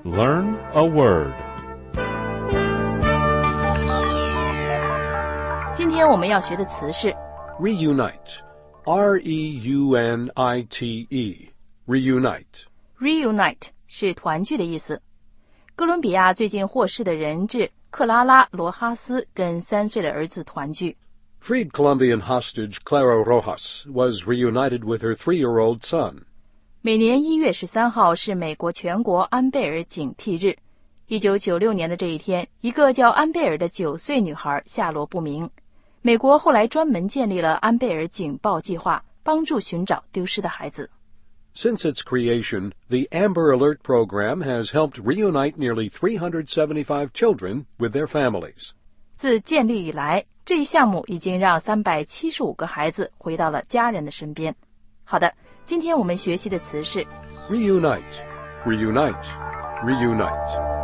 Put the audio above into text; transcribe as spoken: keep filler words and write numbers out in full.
Learn a word. 今天我们要学的词是 Reunite. R E U N I T E. Reunite. reunite 是团聚的意思。哥伦比亚最近获释的人质克拉拉·罗哈斯跟三岁的儿子团聚。 Freed Colombian hostage Clara Rojas was reunited with her three-year-old son. 每年一月十三号是美国全国安贝尔警惕日。一九九六年的这一天，一个叫安贝尔的九岁女孩下落不明。美国后来专门建立了安贝尔警报计划，帮助寻找丢失的孩子。 Since its creation, the Amber Alert program has helped reunite nearly three hundred seventy-five children with their families. 自建立以来，这一项目已经让三百七十五个孩子回到了家人的身边。好的，今天我们学习的词是 Reunite, reunite, reunite.